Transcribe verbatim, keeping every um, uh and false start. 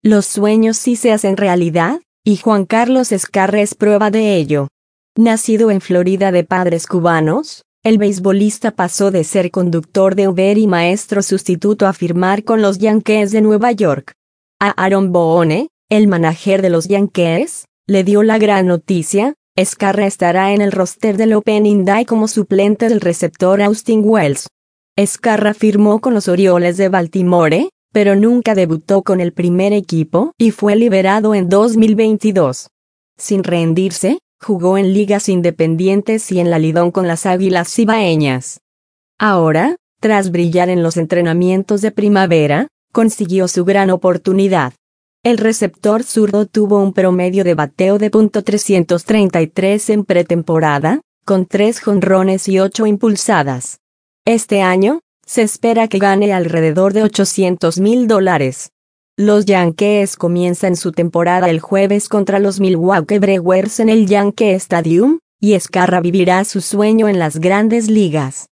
Los sueños sí se hacen realidad, y Juan Carlos Escarra es prueba de ello. Nacido en Florida de padres cubanos, el beisbolista pasó de ser conductor de Uber y maestro sustituto a firmar con los Yankees de Nueva York. A Aaron Boone, el manager de los Yankees, le dio la gran noticia: Escarra estará en el roster del Opening Day como suplente del receptor Austin Wells. Escarra firmó con los Orioles de Baltimore, pero nunca debutó con el primer equipo y fue liberado en dos mil veintidós. Sin rendirse, jugó en ligas independientes y en la Lidón con las Águilas Cibaeñas. Ahora, tras brillar en los entrenamientos de primavera, consiguió su gran oportunidad. El receptor zurdo tuvo un promedio de bateo de punto trescientos treinta y tres en pretemporada, con tres jonrones y ocho impulsadas. Este año, se espera que gane alrededor de ochocientos mil dólares. Los Yankees comienzan su temporada el jueves contra los Milwaukee Brewers en el Yankee Stadium, y Escarra vivirá su sueño en las Grandes Ligas.